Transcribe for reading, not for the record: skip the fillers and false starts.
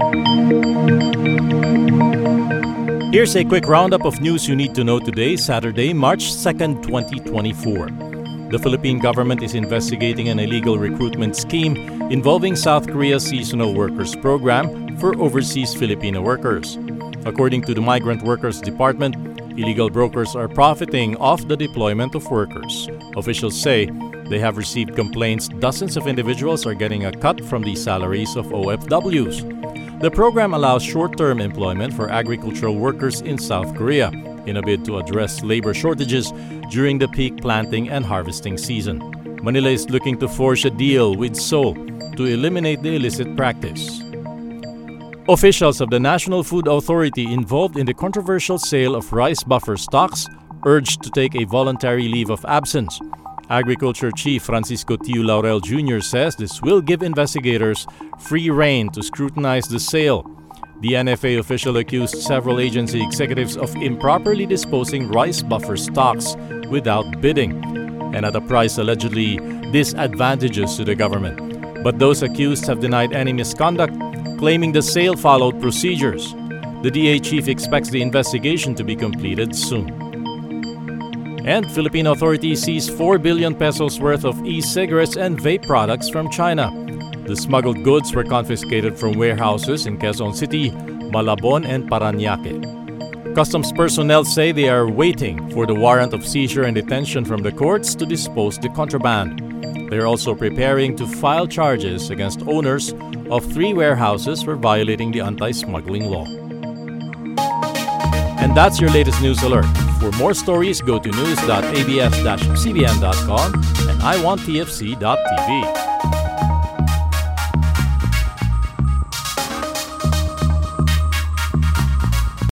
Here's a quick roundup of news you need to know today, Saturday, March 2nd, 2024. The Philippine government is investigating an illegal recruitment scheme involving South Korea's seasonal workers program for overseas Filipino workers. According to the Migrant Workers Department, illegal brokers are profiting off the deployment of workers. Officials say they have received complaints dozens of individuals are getting a cut from the salaries of OFWs. The program allows short-term employment for agricultural workers in South Korea in a bid to address labor shortages during the peak planting and harvesting season. Manila is looking to forge a deal with Seoul to eliminate the illicit practice. Officials of the National Food Authority involved in the controversial sale of rice buffer stocks urged to take a voluntary leave of absence. Agriculture Chief Francisco Tiu Laurel Jr. says this will give investigators free rein to scrutinize the sale. The NFA official accused several agency executives of improperly disposing rice buffer stocks without bidding and at a price allegedly disadvantageous to the government. But those accused have denied any misconduct, claiming the sale followed procedures. The DA chief expects the investigation to be completed soon. And Philippine authorities seized 4 billion pesos worth of e-cigarettes and vape products from China. The smuggled goods were confiscated from warehouses in Quezon City, Malabon, and Parañaque. Customs personnel say they are waiting for the warrant of seizure and detention from the courts to dispose the contraband. They are also preparing to file charges against owners of 3 warehouses for violating the anti-smuggling law. And that's your latest news alert. For more stories, go to news.abs-cbn.com and iwanttfc.tv.